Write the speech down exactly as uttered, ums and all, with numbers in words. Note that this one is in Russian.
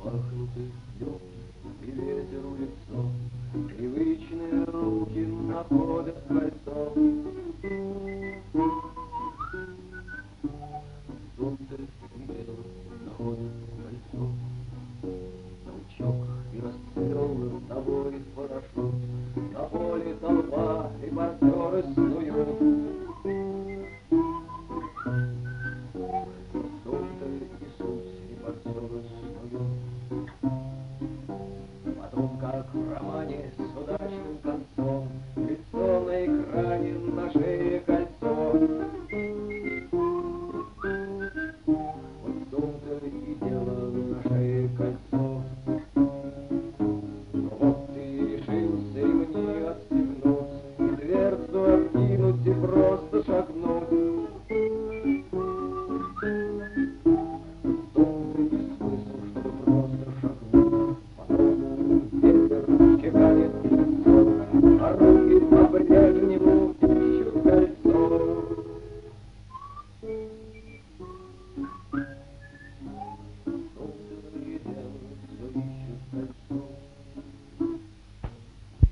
распахнутых слез, и ветеру лицо, привычные руки находят кольцо. Солнце бело находит кольцо, толчок и расцвел над тобой.